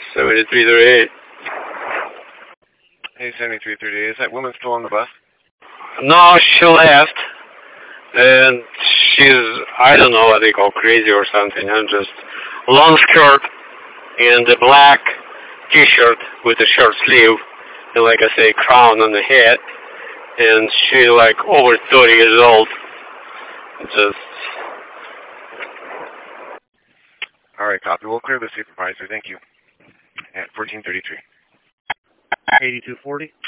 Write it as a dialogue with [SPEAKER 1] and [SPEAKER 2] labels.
[SPEAKER 1] 7338.
[SPEAKER 2] Hey, 7338. Is that woman still on the bus?
[SPEAKER 1] No, she left. And she's, I don't know what they call crazy or something. I'm just long skirt and a black t-shirt with a short sleeve. And like I say, crown on the head. And she's like over 30 years old. Just.
[SPEAKER 2] All right, copy. We'll clear the supervisor. Thank you. At 1433.
[SPEAKER 3] 8240.